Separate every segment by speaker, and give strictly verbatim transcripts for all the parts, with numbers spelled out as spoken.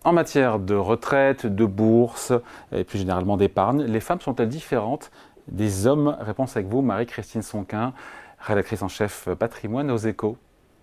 Speaker 1: En matière de retraite, de bourse et plus généralement d'épargne, les femmes sont-elles différentes des hommes? Réponse avec vous, Marie-Christine Sonquin, rédactrice en chef patrimoine aux Échos.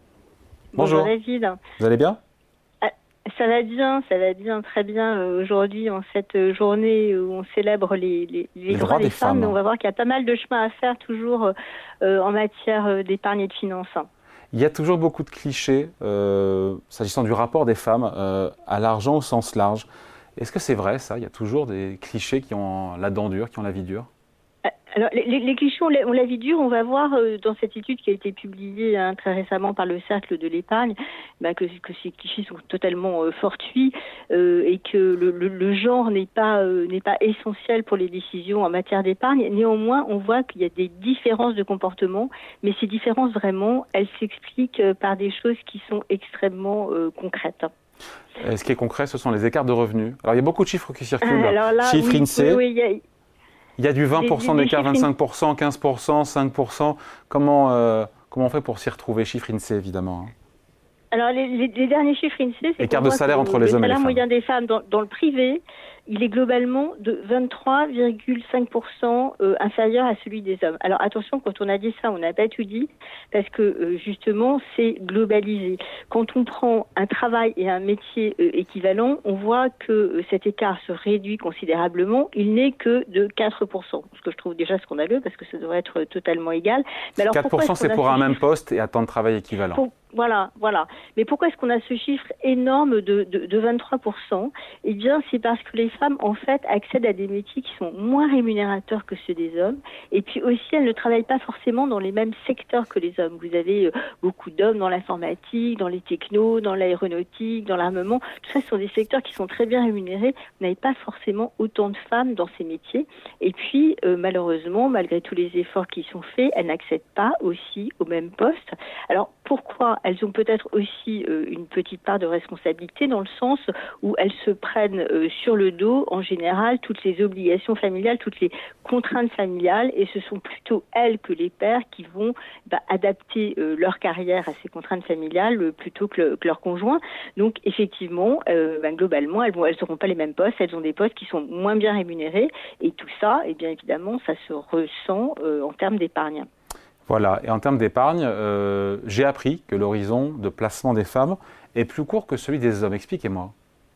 Speaker 1: Bonjour.
Speaker 2: Bonjour David.
Speaker 1: Vous allez bien?
Speaker 2: Ah, ça va bien, ça va bien, très bien. Euh, aujourd'hui, en cette journée où on célèbre les, les, les, les droits, droits des, des femmes, femmes, mais on va voir qu'il y a pas mal de chemin à faire toujours euh, en matière d'épargne et de finances.
Speaker 1: Il y a toujours beaucoup de clichés euh, s'agissant du rapport des femmes euh, à l'argent au sens large. Est-ce que c'est vrai ça? Il y a toujours des clichés qui ont la dent dure, qui ont la vie dure?
Speaker 2: Alors, les, les clichés ont la, ont la vie dure. On va voir euh, dans cette étude qui a été publiée hein, très récemment par le Cercle de l'épargne bah, que, que ces clichés sont totalement euh, fortuits euh, et que le, le, le genre n'est pas, euh, n'est pas essentiel pour les décisions en matière d'épargne. Néanmoins, on voit qu'il y a des différences de comportement, mais ces différences, vraiment, elles s'expliquent euh, par des choses qui sont extrêmement euh, concrètes.
Speaker 1: Et ce qui est concret, ce sont les écarts de revenus. Alors, il y a beaucoup de chiffres qui circulent.
Speaker 2: Alors là,
Speaker 1: chiffres
Speaker 2: oui,
Speaker 1: INSEE.
Speaker 2: Oui, oui, il y a...
Speaker 1: Il y a du vingt pour cent d'écart, vingt-cinq pour cent, quinze pour cent, cinq pour cent. Comment, euh, comment on fait pour s'y retrouver? Chiffre INSEE, évidemment.
Speaker 2: Alors, les, les, les derniers chiffres INSEE, c'est
Speaker 1: écart de salaire entre les hommes et les femmes.
Speaker 2: Le salaire moyen des femmes dans, dans le privé, il est globalement de vingt-trois virgule cinq pour cent euh, inférieur à celui des hommes. Alors attention, quand on a dit ça, on n'a pas tout dit, parce que euh, justement, c'est globalisé. Quand on prend un travail et un métier euh, équivalent, on voit que euh, cet écart se réduit considérablement. Il n'est que de quatre pour cent, ce que je trouve déjà scandaleux, parce que ça devrait être totalement égal.
Speaker 1: Mais alors, quatre pour cent, c'est pour un même poste et à temps de travail équivalent.
Speaker 2: Pour... Voilà, voilà. Mais pourquoi est-ce qu'on a ce chiffre énorme de, de, de vingt-trois pour cent? Eh bien, c'est parce que les femmes, en fait, accèdent à des métiers qui sont moins rémunérateurs que ceux des hommes. Et puis aussi, elles ne travaillent pas forcément dans les mêmes secteurs que les hommes. Vous avez euh, beaucoup d'hommes dans l'informatique, dans les technos, dans l'aéronautique, dans l'armement. Tout ça, ce sont des secteurs qui sont très bien rémunérés. Vous n'avez pas forcément autant de femmes dans ces métiers. Et puis, euh, malheureusement, malgré tous les efforts qui sont faits, elles n'accèdent pas aussi au même poste. Alors, pourquoi? Elles ont peut-être aussi euh, une petite part de responsabilité dans le sens où elles se prennent euh, sur le dos, en général, toutes les obligations familiales, toutes les contraintes familiales, et ce sont plutôt elles que les pères qui vont bah, adapter euh, leur carrière à ces contraintes familiales euh, plutôt que, le, que leurs conjoints. Donc, effectivement, euh, bah, globalement, elles elles n'auront pas les mêmes postes, elles ont des postes qui sont moins bien rémunérés, et tout ça, eh bien évidemment, ça se ressent euh, en termes d'épargne.
Speaker 1: Voilà, et en termes d'épargne, euh, j'ai appris que l'horizon de placement des femmes est plus court que celui des hommes. Expliquez-moi.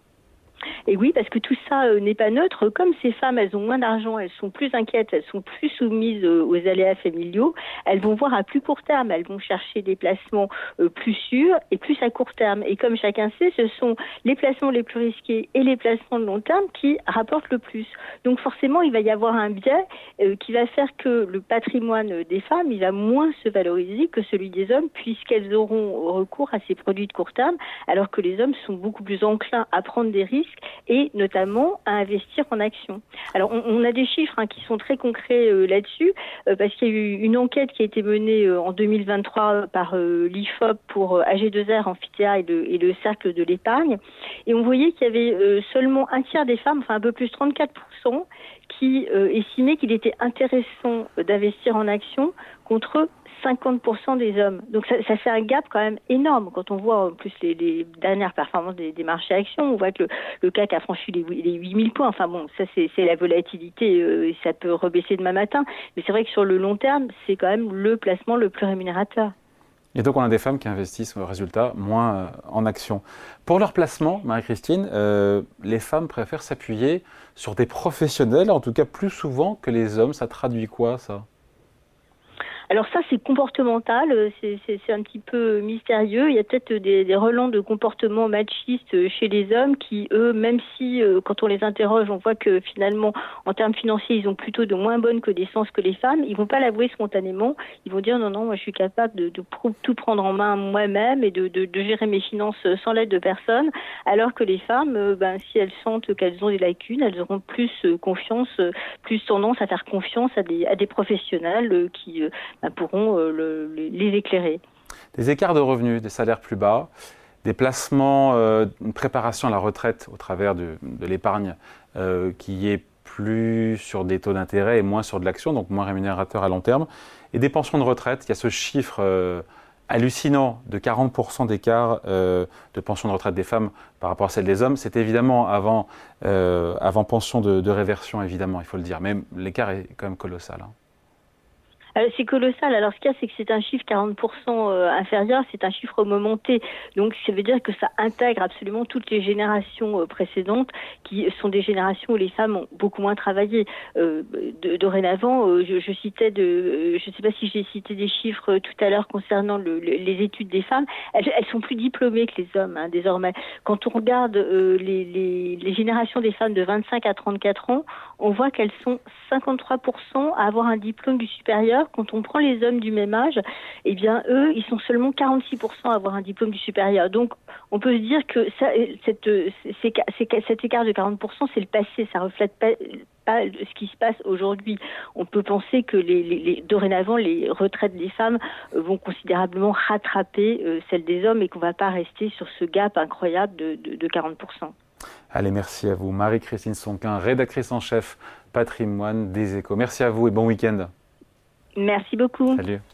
Speaker 2: Et oui, parce que tout ça euh, n'est pas neutre. Comme ces femmes, elles ont moins d'argent, elles sont plus inquiètes, elles sont plus soumises euh, aux aléas familiaux, elles vont voir à plus court terme, elles vont chercher des placements euh, plus sûrs et plus à court terme. Et comme chacun sait, ce sont les placements les plus risqués et les placements de long terme qui rapportent le plus. Donc forcément, il va y avoir un biais euh, qui va faire que le patrimoine des femmes, il va moins se valoriser que celui des hommes, puisqu'elles auront recours à ces produits de court terme, alors que les hommes sont beaucoup plus enclins à prendre des risques et notamment à investir en actions. Alors, on, on a des chiffres hein, qui sont très concrets euh, là-dessus, euh, parce qu'il y a eu une enquête qui a été menée euh, en deux mille vingt-trois par euh, l'I F O P pour euh, A G deux R, Amphithéa et, de, et le Cercle de l'épargne. Et on voyait qu'il y avait euh, seulement un tiers des femmes, enfin un peu plus, trente-quatre pour cent, qui euh, estimaient qu'il était intéressant d'investir en actions contre cinquante pour cent des hommes. Donc ça, ça fait un gap quand même énorme. Quand on voit en plus les, les dernières performances des, des marchés actions, on voit que le, le C A C a franchi les, les huit mille points. Enfin bon, ça c'est, c'est la volatilité, euh, ça peut rebaisser demain matin. Mais c'est vrai que sur le long terme, c'est quand même le placement le plus rémunérateur.
Speaker 1: Et donc on a des femmes qui investissent au résultat moins euh, en actions. Pour leur placement, Marie-Christine, euh, les femmes préfèrent s'appuyer sur des professionnels, en tout cas plus souvent que les hommes. Ça traduit quoi ça ?
Speaker 2: Alors ça, c'est comportemental, c'est, c'est, c'est un petit peu mystérieux. Il y a peut-être des, des relents de comportement machistes chez les hommes qui, eux, même si, euh, quand on les interroge, on voit que finalement, en termes financiers, ils ont plutôt de moins bonnes connaissances que les femmes, ils vont pas l'avouer spontanément. Ils vont dire non, non, moi je suis capable de, de pr- tout prendre en main moi-même et de, de, de gérer mes finances sans l'aide de personne. Alors que les femmes, euh, ben, si elles sentent qu'elles ont des lacunes, elles auront plus euh, confiance, euh, plus tendance à faire confiance à des, à des professionnels euh, qui... Euh, pourront euh, le, les éclairer.
Speaker 1: Des écarts de revenus, des salaires plus bas, des placements, euh, une préparation à la retraite au travers de, de l'épargne euh, qui est plus sur des taux d'intérêt et moins sur de l'action, donc moins rémunérateur à long terme, et des pensions de retraite. Il y a ce chiffre euh, hallucinant de quarante pour cent d'écart euh, de pension de retraite des femmes par rapport à celle des hommes. C'est évidemment avant, euh, avant pension de, de réversion, évidemment, il faut le dire. Mais l'écart est quand même colossal. Hein.
Speaker 2: Euh, c'est colossal. Alors, ce qu'il y a, c'est que c'est un chiffre quarante pour cent euh, inférieur, c'est un chiffre momenté. Donc, ça veut dire que ça intègre absolument toutes les générations euh, précédentes, qui sont des générations où les femmes ont beaucoup moins travaillé. Euh, de, dorénavant, euh, je, je citais de, euh, je ne sais pas si j'ai cité des chiffres euh, tout à l'heure concernant le, le, les études des femmes. Elles, elles sont plus diplômées que les hommes, hein, désormais. Quand on regarde euh, les, les, les générations des femmes de vingt-cinq à trente-quatre ans, on voit qu'elles sont cinquante-trois pour cent à avoir un diplôme du supérieur. Quand on prend les hommes du même âge, eh bien, eux, ils sont seulement quarante-six pour cent à avoir un diplôme du supérieur. Donc, on peut se dire que ça, cette, c'est, c'est, cet écart de quarante pour cent, c'est le passé. Ça reflète pas, pas ce qui se passe aujourd'hui. On peut penser que les, les, les, dorénavant, les retraites des femmes vont considérablement rattraper euh, celles des hommes et qu'on ne va pas rester sur ce gap incroyable de, de, de quarante pour cent.
Speaker 1: Allez, merci à vous. Marie-Christine Sonquin, rédactrice en chef patrimoine des Échos. Merci à vous et bon week-end.
Speaker 2: Merci beaucoup.
Speaker 1: Salut.